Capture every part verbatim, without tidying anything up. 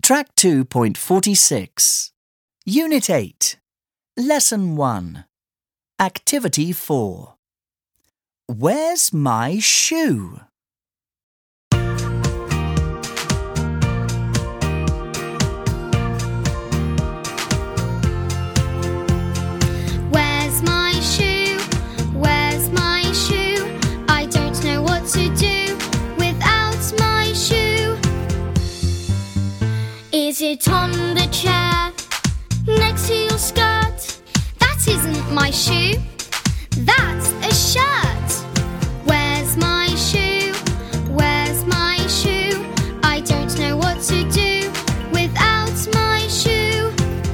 Track two point four six. Unit eight. Lesson one. Activity four. Where's my shoe? Where's my shoe? Where's my shoe? I don't know what to do without my shoe. Is it on the chair next to your skirt? That isn't my shoe. That's a shirt. Where's my shoe? Where's my shoe? I don't know what to do without my shoe.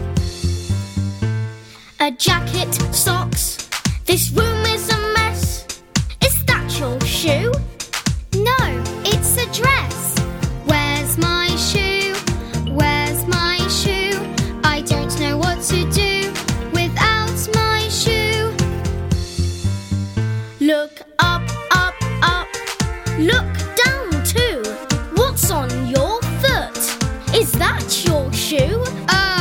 A jacket, socks. This room is a mess. Is that your shoe? No, it's a dress. Where's my shoe? Where's my shoe? I don't know what to do without my shoe. Look up, up, up. Look down too. What's on your foot? Is that your shoe? Uh,